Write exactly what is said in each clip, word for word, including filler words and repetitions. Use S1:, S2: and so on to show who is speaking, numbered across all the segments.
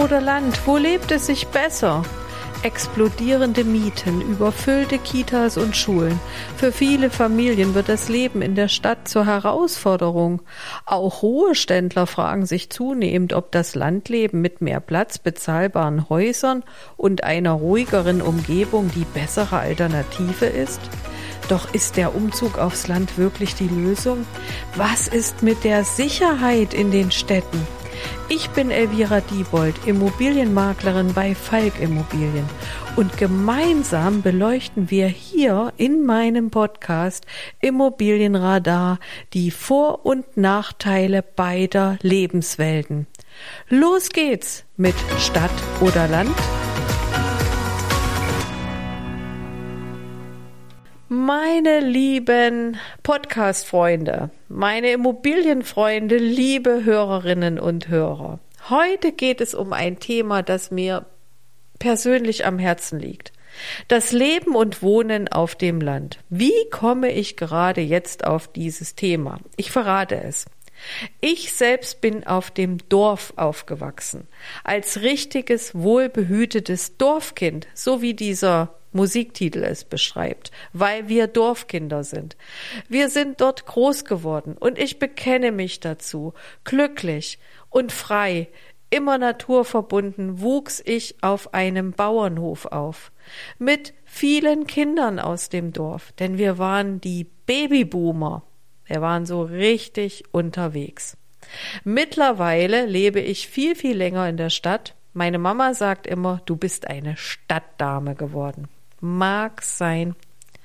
S1: oder Land, wo lebt es sich besser? Explodierende Mieten, überfüllte Kitas und Schulen. Für viele Familien wird das Leben in der Stadt zur Herausforderung. Auch Ruheständler fragen sich zunehmend, ob das Landleben mit mehr Platz, bezahlbaren Häusern und einer ruhigeren Umgebung die bessere Alternative ist. Doch ist der Umzug aufs Land wirklich die Lösung? Was ist mit der Sicherheit in den Städten? Ich bin Elvira Diebold, Immobilienmaklerin bei Falk Immobilien, und gemeinsam beleuchten wir hier in meinem Podcast Immobilienradar die Vor- und Nachteile beider Lebenswelten. Los geht's mit Stadt oder Land? Meine lieben Podcast-Freunde, meine Immobilienfreunde, liebe Hörerinnen und Hörer. Heute geht es um ein Thema, das mir persönlich am Herzen liegt. Das Leben und Wohnen auf dem Land. Wie komme ich gerade jetzt auf dieses Thema? Ich verrate es. Ich selbst bin auf dem Dorf aufgewachsen, als richtiges, wohlbehütetes Dorfkind, so wie dieser Musiktitel es beschreibt, weil wir Dorfkinder sind. Wir sind dort groß geworden und ich bekenne mich dazu. Glücklich und frei, immer naturverbunden wuchs ich auf einem Bauernhof auf. Mit vielen Kindern aus dem Dorf, denn wir waren die Babyboomer. Wir waren so richtig unterwegs. Mittlerweile lebe ich viel, viel länger in der Stadt. Meine Mama sagt immer, du bist eine Stadtdame geworden. Mag sein.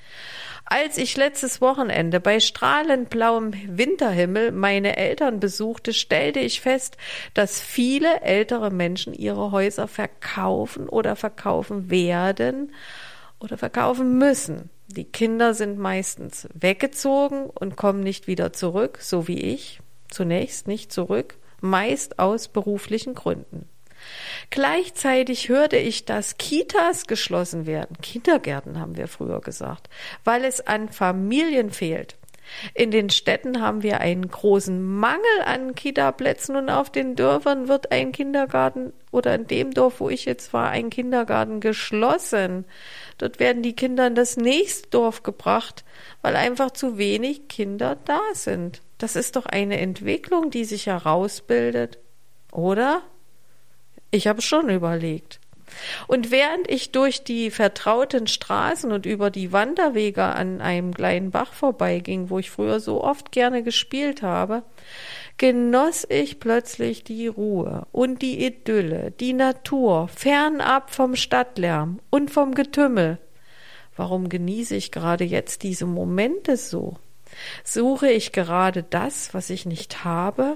S1: Als ich letztes Wochenende bei strahlend blauem Winterhimmel meine Eltern besuchte, stellte ich fest, dass viele ältere Menschen ihre Häuser verkaufen oder verkaufen werden oder verkaufen müssen. Die Kinder sind meistens weggezogen und kommen nicht wieder zurück, so wie ich, zunächst nicht zurück, meist aus beruflichen Gründen. Gleichzeitig hörte ich, dass Kitas geschlossen werden. Kindergärten haben wir früher gesagt, weil es an Familien fehlt. In den Städten haben wir einen großen Mangel an Kitaplätzen und auf den Dörfern wird ein Kindergarten oder in dem Dorf, wo ich jetzt war, ein Kindergarten geschlossen. Dort werden die Kinder in das nächste Dorf gebracht, weil einfach zu wenig Kinder da sind. Das ist doch eine Entwicklung, die sich herausbildet, oder? Ich habe schon überlegt. Und während ich durch die vertrauten Straßen und über die Wanderwege an einem kleinen Bach vorbeiging, wo ich früher so oft gerne gespielt habe, genoss ich plötzlich die Ruhe und die Idylle, die Natur, fernab vom Stadtlärm und vom Getümmel. Warum genieße ich gerade jetzt diese Momente so? Suche ich gerade das, was ich nicht habe?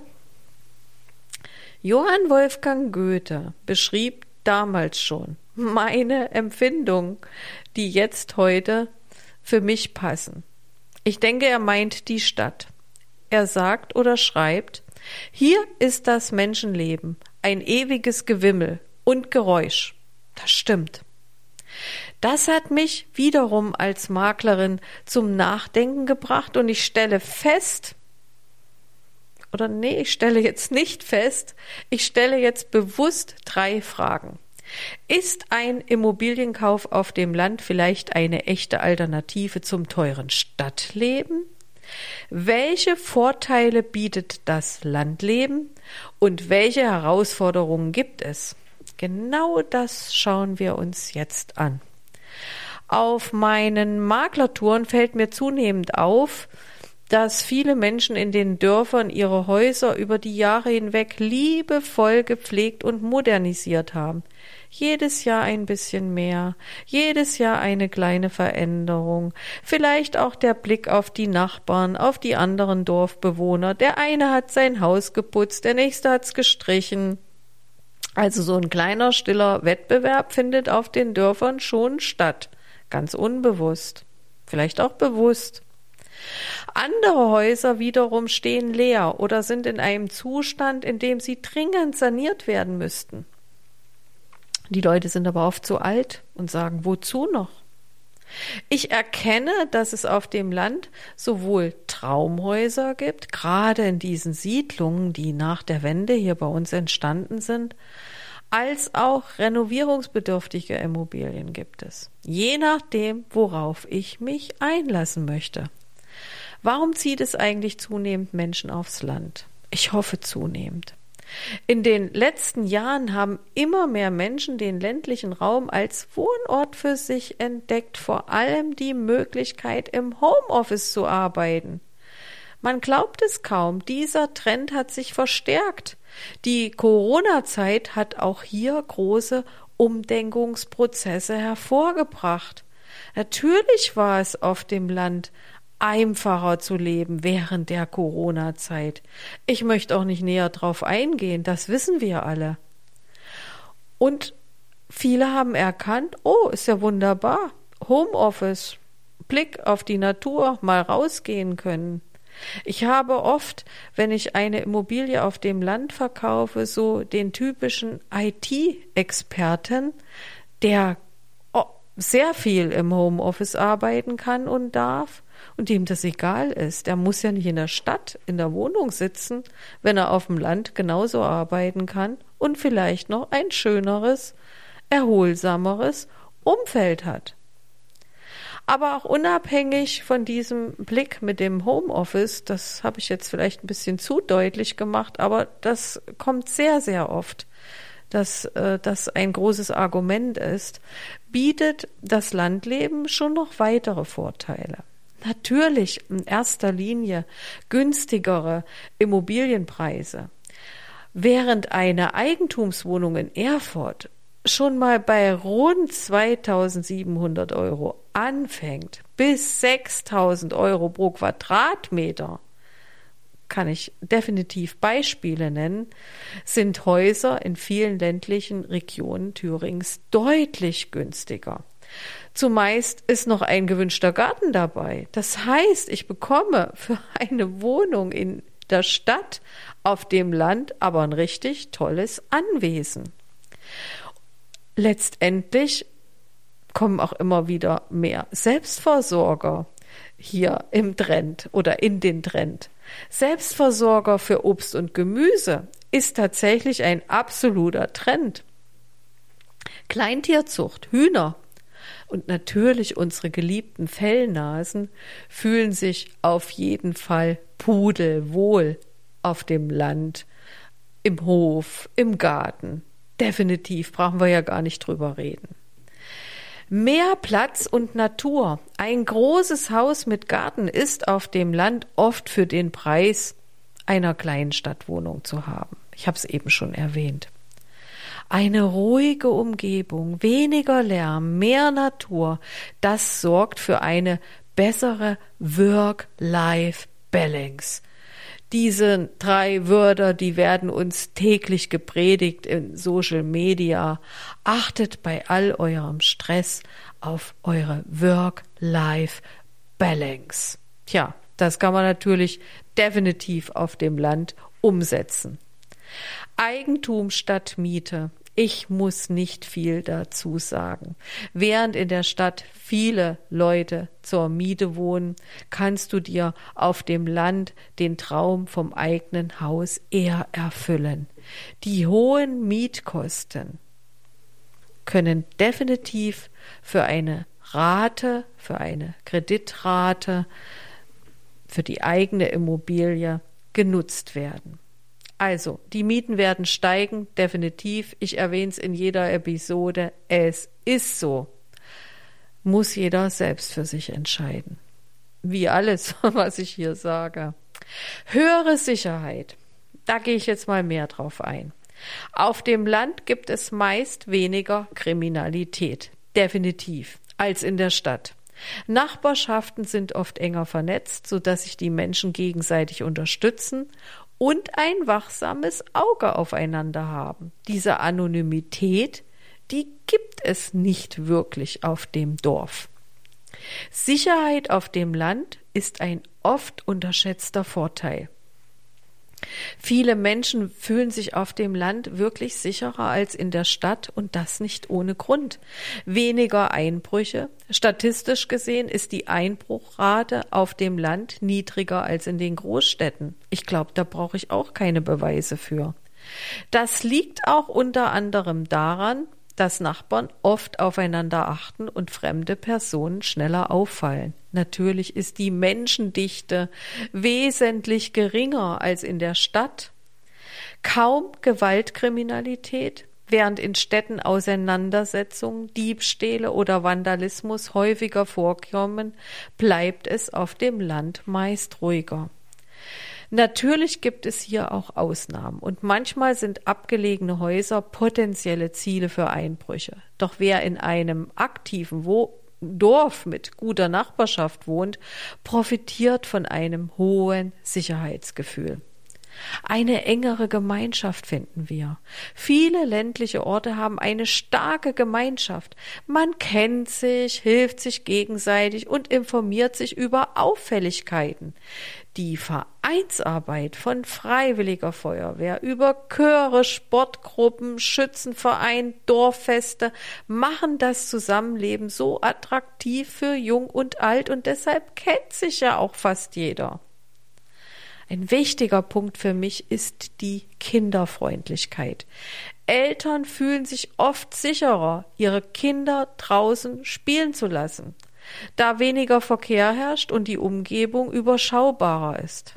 S1: Johann Wolfgang Goethe beschrieb damals schon meine Empfindungen, die jetzt heute für mich passen. Ich denke, er meint die Stadt. Er sagt oder schreibt, hier ist das Menschenleben, ein ewiges Gewimmel und Geräusch. Das stimmt. Das hat mich wiederum als Maklerin zum Nachdenken gebracht und ich stelle fest, Oder nee, ich stelle jetzt nicht fest, ich stelle jetzt bewusst drei Fragen. Ist ein Immobilienkauf auf dem Land vielleicht eine echte Alternative zum teuren Stadtleben? Welche Vorteile bietet das Landleben und welche Herausforderungen gibt es? Genau das schauen wir uns jetzt an. Auf meinen Maklertouren fällt mir zunehmend auf, dass viele Menschen in den Dörfern ihre Häuser über die Jahre hinweg liebevoll gepflegt und modernisiert haben. Jedes Jahr ein bisschen mehr, jedes Jahr eine kleine Veränderung, vielleicht auch der Blick auf die Nachbarn, auf die anderen Dorfbewohner. Der eine hat sein Haus geputzt, der nächste hat's gestrichen. Also so ein kleiner, stiller Wettbewerb findet auf den Dörfern schon statt, ganz unbewusst, vielleicht auch bewusst. Andere Häuser wiederum stehen leer oder sind in einem Zustand, in dem sie dringend saniert werden müssten. Die Leute sind aber oft zu alt und sagen, wozu noch? Ich erkenne, dass es auf dem Land sowohl Traumhäuser gibt, gerade in diesen Siedlungen, die nach der Wende hier bei uns entstanden sind, als auch renovierungsbedürftige Immobilien gibt es, je nachdem, worauf ich mich einlassen möchte. Warum zieht es eigentlich zunehmend Menschen aufs Land? Ich hoffe zunehmend. In den letzten Jahren haben immer mehr Menschen den ländlichen Raum als Wohnort für sich entdeckt, vor allem die Möglichkeit, im Homeoffice zu arbeiten. Man glaubt es kaum, dieser Trend hat sich verstärkt. Die Corona-Zeit hat auch hier große Umdenkungsprozesse hervorgebracht. Natürlich war es auf dem Land einfacher zu leben während der Corona-Zeit. Ich möchte auch nicht näher drauf eingehen, das wissen wir alle. Und viele haben erkannt, oh, ist ja wunderbar, Homeoffice, Blick auf die Natur, mal rausgehen können. Ich habe oft, wenn ich eine Immobilie auf dem Land verkaufe, so den typischen I T-Experten, der sehr viel im Homeoffice arbeiten kann und darf und dem das egal ist. Der muss ja nicht in der Stadt, in der Wohnung sitzen, wenn er auf dem Land genauso arbeiten kann und vielleicht noch ein schöneres, erholsameres Umfeld hat. Aber auch unabhängig von diesem Blick mit dem Homeoffice, das habe ich jetzt vielleicht ein bisschen zu deutlich gemacht, aber das kommt sehr, sehr oft, dass äh, das ein großes Argument ist, bietet das Landleben schon noch weitere Vorteile. Natürlich in erster Linie günstigere Immobilienpreise. Während eine Eigentumswohnung in Erfurt schon mal bei rund zweitausendsiebenhundert Euro anfängt, bis sechstausend Euro pro Quadratmeter, kann ich definitiv Beispiele nennen, sind Häuser in vielen ländlichen Regionen Thürings deutlich günstiger. Zumeist ist noch ein gewünschter Garten dabei. Das heißt, ich bekomme für eine Wohnung in der Stadt auf dem Land aber ein richtig tolles Anwesen. Letztendlich kommen auch immer wieder mehr Selbstversorger hier im Trend oder in den Trend. Selbstversorger für Obst und Gemüse ist tatsächlich ein absoluter Trend. Kleintierzucht, Hühner und natürlich unsere geliebten Fellnasen fühlen sich auf jeden Fall pudelwohl auf dem Land, im Hof, im Garten. Definitiv, brauchen wir ja gar nicht drüber reden. Mehr Platz und Natur. Ein großes Haus mit Garten ist auf dem Land oft für den Preis einer Kleinstadtwohnung zu haben. Ich habe es eben schon erwähnt. Eine ruhige Umgebung, weniger Lärm, mehr Natur, das sorgt für eine bessere Work-Life-Balance. Diese drei Wörter, die werden uns täglich gepredigt in Social Media. Achtet bei all eurem Stress auf eure Work-Life-Balance. Tja, das kann man natürlich definitiv auf dem Land umsetzen. Eigentum statt Miete. Ich muss nicht viel dazu sagen. Während in der Stadt viele Leute zur Miete wohnen, kannst du dir auf dem Land den Traum vom eigenen Haus eher erfüllen. Die hohen Mietkosten können definitiv für eine Rate, für eine Kreditrate, für die eigene Immobilie genutzt werden. Also, die Mieten werden steigen, definitiv. Ich erwähne es in jeder Episode. Es ist so. Muss jeder selbst für sich entscheiden. Wie alles, was ich hier sage. Höhere Sicherheit. Da gehe ich jetzt mal mehr drauf ein. Auf dem Land gibt es meist weniger Kriminalität. Definitiv. Als in der Stadt. Nachbarschaften sind oft enger vernetzt, sodass sich die Menschen gegenseitig unterstützen und ein wachsames Auge aufeinander haben. Diese Anonymität, die gibt es nicht wirklich auf dem Dorf. Sicherheit auf dem Land ist ein oft unterschätzter Vorteil. Viele Menschen fühlen sich auf dem Land wirklich sicherer als in der Stadt und das nicht ohne Grund. Weniger Einbrüche. Statistisch gesehen ist die Einbruchrate auf dem Land niedriger als in den Großstädten. Ich glaube, da brauche ich auch keine Beweise für. Das liegt auch unter anderem daran, dass Nachbarn oft aufeinander achten und fremde Personen schneller auffallen. Natürlich ist die Menschendichte wesentlich geringer als in der Stadt. Kaum Gewaltkriminalität, während in Städten Auseinandersetzungen, Diebstähle oder Vandalismus häufiger vorkommen, bleibt es auf dem Land meist ruhiger. Natürlich gibt es hier auch Ausnahmen und manchmal sind abgelegene Häuser potenzielle Ziele für Einbrüche. Doch wer in einem aktiven Wo- Dorf mit guter Nachbarschaft wohnt, profitiert von einem hohen Sicherheitsgefühl. Eine engere Gemeinschaft finden wir. Viele ländliche Orte haben eine starke Gemeinschaft. Man kennt sich, hilft sich gegenseitig und informiert sich über Auffälligkeiten. Die Vereinsarbeit von Freiwilliger Feuerwehr über Chöre, Sportgruppen, Schützenverein, Dorffeste machen das Zusammenleben so attraktiv für Jung und Alt und deshalb kennt sich ja auch fast jeder. Ein wichtiger Punkt für mich ist die Kinderfreundlichkeit. Eltern fühlen sich oft sicherer, ihre Kinder draußen spielen zu lassen, da weniger Verkehr herrscht und die Umgebung überschaubarer ist.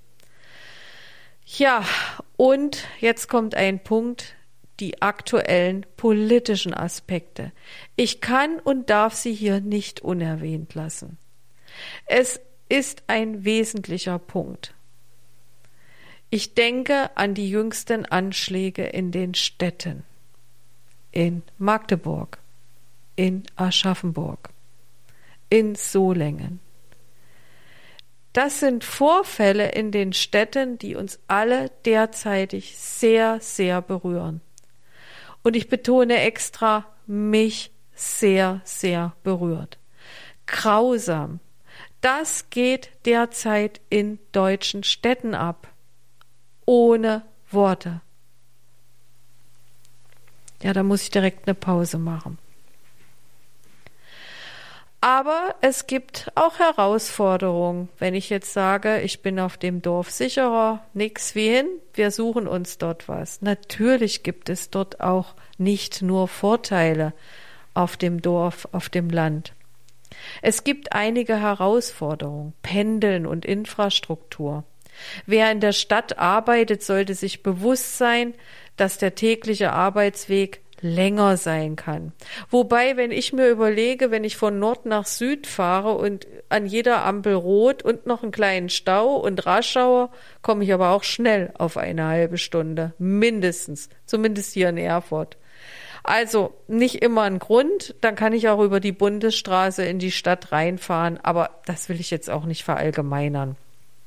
S1: Ja, und jetzt kommt ein Punkt, die aktuellen politischen Aspekte. Ich kann und darf sie hier nicht unerwähnt lassen. Es ist ein wesentlicher Punkt. Ich denke an die jüngsten Anschläge in den Städten, in Magdeburg, in Aschaffenburg, in Solingen. Das sind Vorfälle in den Städten, die uns alle derzeitig sehr, sehr berühren. Und ich betone extra, mich sehr, sehr berührt. Grausam. Das geht derzeit in deutschen Städten ab. Ohne Worte. Ja, da muss ich direkt eine Pause machen. Aber es gibt auch Herausforderungen. Wenn ich jetzt sage, ich bin auf dem Dorf sicherer, nix wie hin, wir suchen uns dort was. Natürlich gibt es dort auch nicht nur Vorteile auf dem Dorf, auf dem Land. Es gibt einige Herausforderungen, Pendeln und Infrastruktur. Wer in der Stadt arbeitet, sollte sich bewusst sein, dass der tägliche Arbeitsweg länger sein kann. Wobei, wenn ich mir überlege, wenn ich von Nord nach Süd fahre und an jeder Ampel rot und noch einen kleinen Stau und Raschauer, komme ich aber auch schnell auf eine halbe Stunde, mindestens, zumindest hier in Erfurt. Also nicht immer ein Grund, dann kann ich auch über die Bundesstraße in die Stadt reinfahren, aber das will ich jetzt auch nicht verallgemeinern.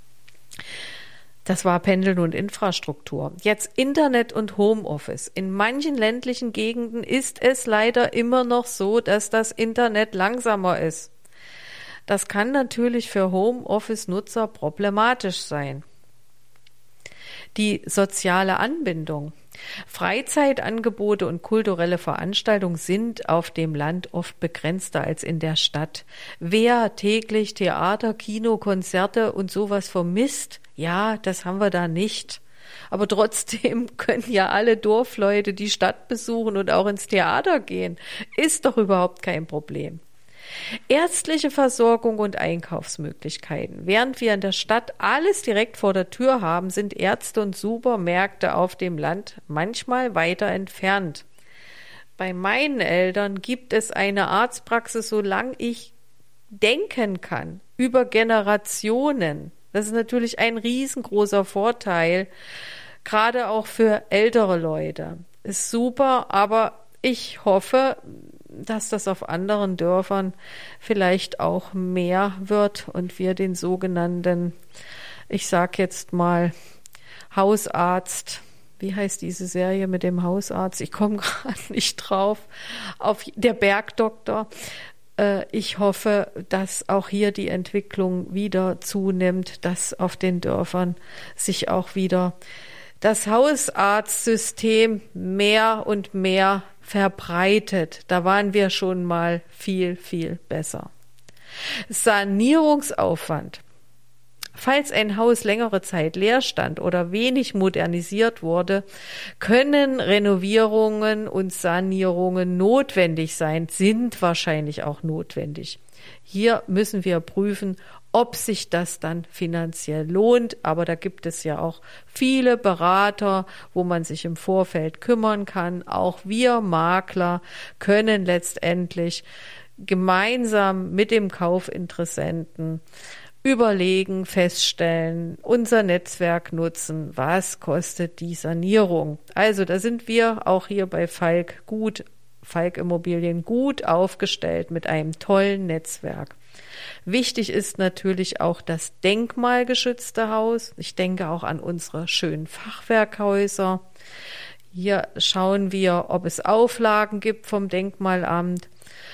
S1: Das war Pendeln und Infrastruktur. Jetzt Internet und Homeoffice. In manchen ländlichen Gegenden ist es leider immer noch so, dass das Internet langsamer ist. Das kann natürlich für Homeoffice-Nutzer problematisch sein. Die soziale Anbindung. Freizeitangebote und kulturelle Veranstaltungen sind auf dem Land oft begrenzter als in der Stadt. Wer täglich Theater, Kino, Konzerte und sowas vermisst, ja, das haben wir da nicht. Aber trotzdem können ja alle Dorfleute die Stadt besuchen und auch ins Theater gehen. Ist doch überhaupt kein Problem. Ärztliche Versorgung und Einkaufsmöglichkeiten. Während wir in der Stadt alles direkt vor der Tür haben, sind Ärzte und Supermärkte auf dem Land manchmal weiter entfernt. Bei meinen Eltern gibt es eine Arztpraxis, solange ich denken kann, über Generationen. Das ist natürlich ein riesengroßer Vorteil, gerade auch für ältere Leute. Ist super, aber ich hoffe, dass das auf anderen Dörfern vielleicht auch mehr wird und wir den sogenannten, ich sag jetzt mal, Hausarzt, wie heißt diese Serie mit dem Hausarzt? Ich komme gerade nicht drauf, auf der Bergdoktor. Äh, ich hoffe, dass auch hier die Entwicklung wieder zunimmt, dass auf den Dörfern sich auch wieder das Hausarztsystem mehr und mehr verbreitet. Da waren wir schon mal viel, viel besser. Sanierungsaufwand. Falls ein Haus längere Zeit leer stand oder wenig modernisiert wurde, können Renovierungen und Sanierungen notwendig sein, sind wahrscheinlich auch notwendig. Hier müssen wir prüfen, ob sich das dann finanziell lohnt, aber da gibt es ja auch viele Berater, wo man sich im Vorfeld kümmern kann. Auch wir Makler können letztendlich gemeinsam mit dem Kaufinteressenten überlegen, feststellen, unser Netzwerk nutzen, was kostet die Sanierung. Also da sind wir auch hier bei Falk gut, Falk Immobilien gut aufgestellt mit einem tollen Netzwerk. Wichtig ist natürlich auch das denkmalgeschützte Haus. Ich denke auch an unsere schönen Fachwerkhäuser. Hier schauen wir, ob es Auflagen gibt vom Denkmalamt.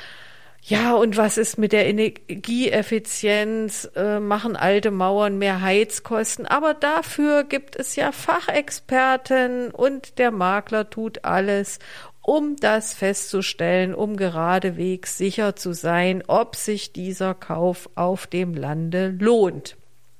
S1: Ja, und was ist mit der Energieeffizienz? Äh, machen alte Mauern mehr Heizkosten? Aber dafür gibt es ja Fachexperten und der Makler tut alles, um das festzustellen, um geradewegs sicher zu sein, ob sich dieser Kauf auf dem Lande lohnt.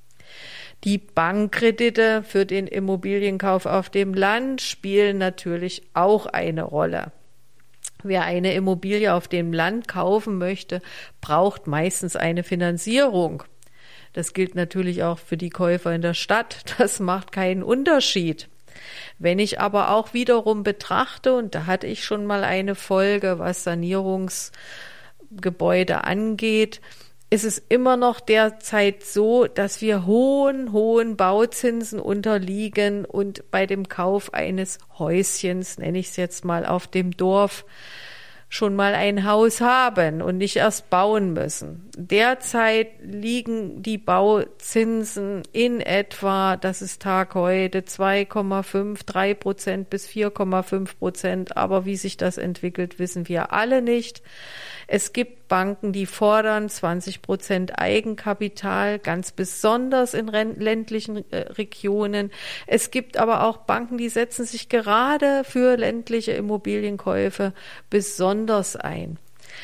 S1: Die Bankkredite für den Immobilienkauf auf dem Land spielen natürlich auch eine Rolle. Wer eine Immobilie auf dem Land kaufen möchte, braucht meistens eine Finanzierung. Das gilt natürlich auch für die Käufer in der Stadt. Das macht keinen Unterschied. Wenn ich aber auch wiederum betrachte, und da hatte ich schon mal eine Folge, was Sanierungsgebäude angeht, ist es immer noch derzeit so, dass wir hohen, hohen Bauzinsen unterliegen und bei dem Kauf eines Häuschens, nenne ich es jetzt mal auf dem Dorf, schon mal ein Haus haben und nicht erst bauen müssen. Derzeit liegen die Bauzinsen in etwa, das ist Tag heute, zwei Komma fünf, drei Prozent bis vier Komma fünf Prozent. Aber wie sich das entwickelt, wissen wir alle nicht. Es gibt Banken, die fordern zwanzig Prozent Eigenkapital, ganz besonders in ländlichen äh, Regionen. Es gibt aber auch Banken, die setzen sich gerade für ländliche Immobilienkäufe besonders ein.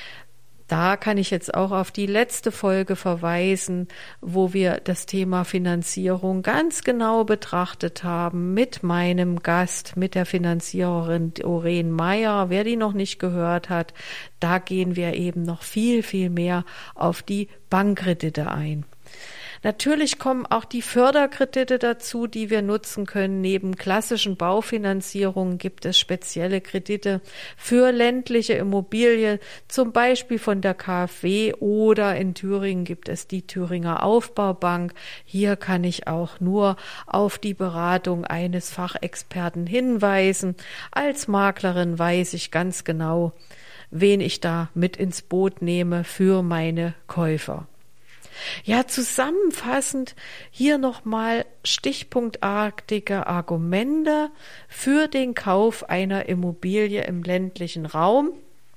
S1: Da kann ich jetzt auch auf die letzte Folge verweisen, wo wir das Thema Finanzierung ganz genau betrachtet haben mit meinem Gast, mit der Finanziererin Doreen Meyer. Wer die noch nicht gehört hat, da gehen wir eben noch viel, viel mehr auf die Bankkredite ein. Natürlich kommen auch die Förderkredite dazu, die wir nutzen können. Neben klassischen Baufinanzierungen gibt es spezielle Kredite für ländliche Immobilien, zum Beispiel von der KfW, oder in Thüringen gibt es die Thüringer Aufbaubank. Hier kann ich auch nur auf die Beratung eines Fachexperten hinweisen. Als Maklerin weiß ich ganz genau, wen ich da mit ins Boot nehme für meine Käufer. Ja, zusammenfassend hier nochmal stichpunktartige Argumente für den Kauf einer Immobilie im ländlichen Raum.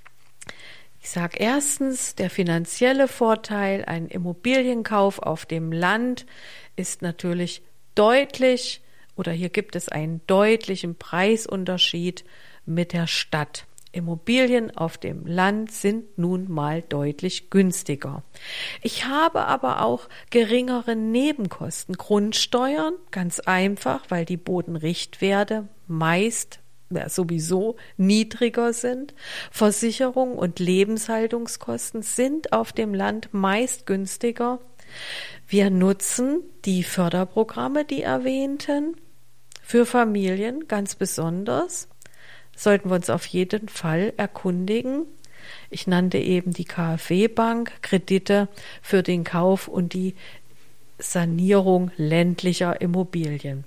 S1: Ich sage erstens, der finanzielle Vorteil, ein Immobilienkauf auf dem Land ist natürlich deutlich, oder hier gibt es einen deutlichen Preisunterschied mit der Stadt. Immobilien auf dem Land sind nun mal deutlich günstiger. Ich habe aber auch geringere Nebenkosten. Grundsteuern, ganz einfach, weil die Bodenrichtwerte meist ja, sowieso niedriger sind. Versicherung und Lebenshaltungskosten sind auf dem Land meist günstiger. Wir nutzen die Förderprogramme, die erwähnten, für Familien ganz besonders. Sollten wir uns auf jeden Fall erkundigen. Ich nannte eben die KfW-Bank, Kredite für den Kauf und die Sanierung ländlicher Immobilien.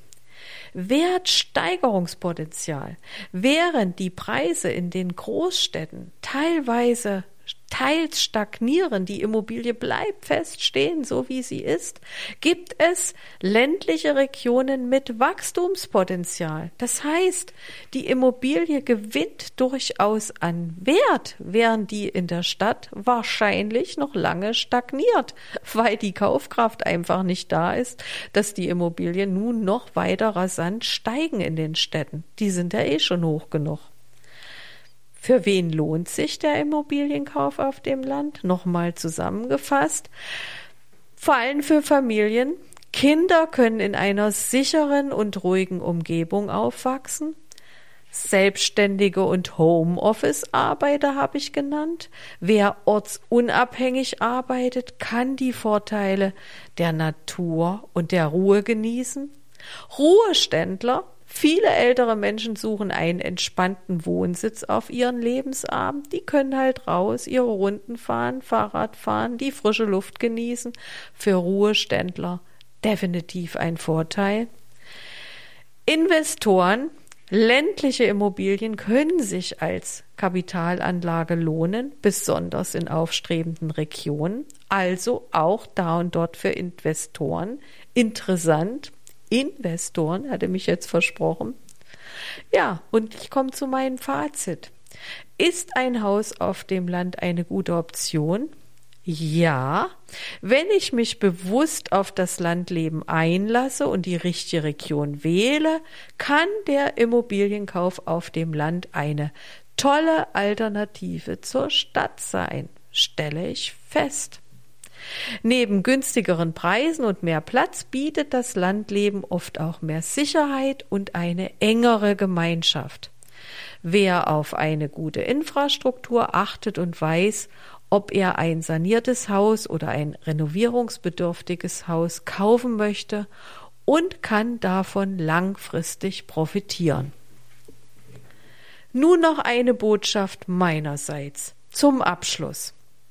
S1: Wertsteigerungspotenzial. Während die Preise in den Großstädten teilweise teils stagnieren, die Immobilie bleibt fest stehen, so wie sie ist, gibt es ländliche Regionen mit Wachstumspotenzial. Das heißt, die Immobilie gewinnt durchaus an Wert, während die in der Stadt wahrscheinlich noch lange stagniert, weil die Kaufkraft einfach nicht da ist, dass die Immobilien nun noch weiter rasant steigen in den Städten. Die sind ja eh schon hoch genug. Für wen lohnt sich der Immobilienkauf auf dem Land? Nochmal zusammengefasst. Vor allem für Familien, Kinder können in einer sicheren und ruhigen Umgebung aufwachsen. Selbstständige und Homeoffice-Arbeiter habe ich genannt. Wer ortsunabhängig arbeitet, kann die Vorteile der Natur und der Ruhe genießen. Ruheständler, viele ältere Menschen suchen einen entspannten Wohnsitz auf ihren Lebensabend. Die können halt raus, ihre Runden fahren, Fahrrad fahren, die frische Luft genießen. Für Ruheständler definitiv ein Vorteil. Investoren, ländliche Immobilien können sich als Kapitalanlage lohnen, besonders in aufstrebenden Regionen, also auch da und dort für Investoren interessant. Investoren, hatte mich jetzt versprochen. Ja, und ich komme zu meinem Fazit. Ist ein Haus auf dem Land eine gute Option? Ja, wenn ich mich bewusst auf das Landleben einlasse und die richtige Region wähle, kann der Immobilienkauf auf dem Land eine tolle Alternative zur Stadt sein, stelle ich fest. Neben günstigeren Preisen und mehr Platz bietet das Landleben oft auch mehr Sicherheit und eine engere Gemeinschaft. Wer auf eine gute Infrastruktur achtet und weiß, ob er ein saniertes Haus oder ein renovierungsbedürftiges Haus kaufen möchte und kann davon langfristig profitieren. Nun noch eine Botschaft meinerseits zum Abschluss.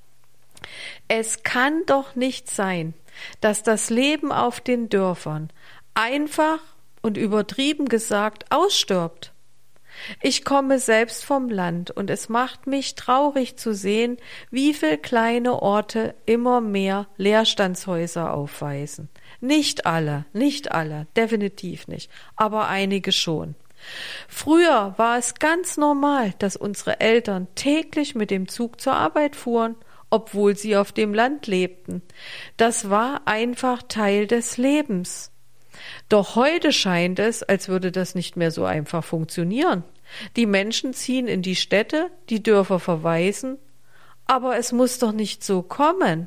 S1: Es kann doch nicht sein, dass das Leben auf den Dörfern einfach und übertrieben gesagt ausstirbt. Ich komme selbst vom Land und es macht mich traurig zu sehen, wie viele kleine Orte immer mehr Leerstandshäuser aufweisen. Nicht alle, nicht alle, definitiv nicht, aber einige schon. Früher war es ganz normal, dass unsere Eltern täglich mit dem Zug zur Arbeit fuhren, obwohl sie auf dem Land lebten. Das war einfach Teil des Lebens. Doch heute scheint es, als würde das nicht mehr so einfach funktionieren. Die Menschen ziehen in die Städte, die Dörfer verwaisen, aber es muss doch nicht so kommen.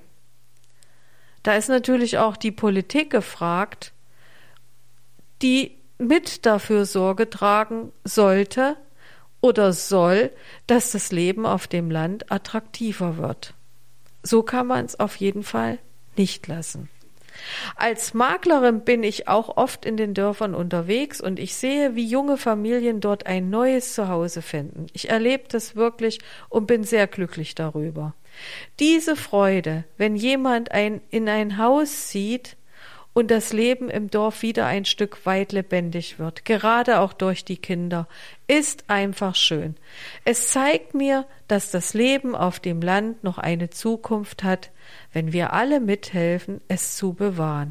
S1: Da ist natürlich auch die Politik gefragt, die mit dafür Sorge tragen sollte oder soll, dass das Leben auf dem Land attraktiver wird. So kann man es auf jeden Fall nicht lassen. Als Maklerin bin ich auch oft in den Dörfern unterwegs und ich sehe, wie junge Familien dort ein neues Zuhause finden. Ich erlebe das wirklich und bin sehr glücklich darüber. Diese Freude, wenn jemand ein, in ein Haus zieht und das Leben im Dorf wieder ein Stück weit lebendig wird, gerade auch durch die Kinder, ist einfach schön. Es zeigt mir, dass das Leben auf dem Land noch eine Zukunft hat, wenn wir alle mithelfen, es zu bewahren.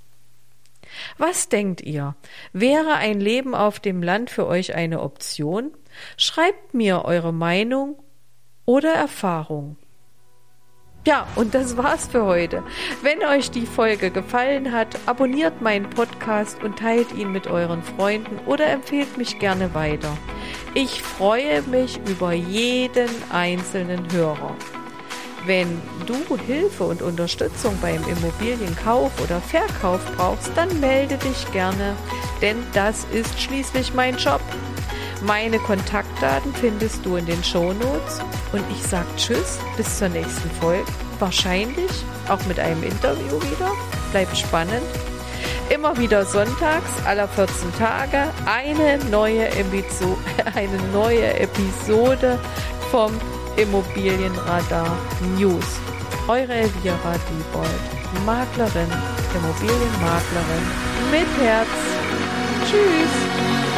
S1: Was denkt ihr? Wäre ein Leben auf dem Land für euch eine Option? Schreibt mir eure Meinung oder Erfahrung. Ja, und das war's für heute. Wenn euch die Folge gefallen hat, abonniert meinen Podcast und teilt ihn mit euren Freunden oder empfehlt mich gerne weiter. Ich freue mich über jeden einzelnen Hörer. Wenn du Hilfe und Unterstützung beim Immobilienkauf oder Verkauf brauchst, dann melde dich gerne, denn das ist schließlich mein Job. Meine Kontaktdaten findest du in den Shownotes und ich sage Tschüss, bis zur nächsten Folge. Wahrscheinlich auch mit einem Interview wieder. Bleibt spannend. Immer wieder sonntags, aller vierzehn Tage, eine neue Episode, eine neue Episode vom Immobilienradar News. Eure Elvira Diebold, Maklerin, Immobilienmaklerin mit Herz. Tschüss.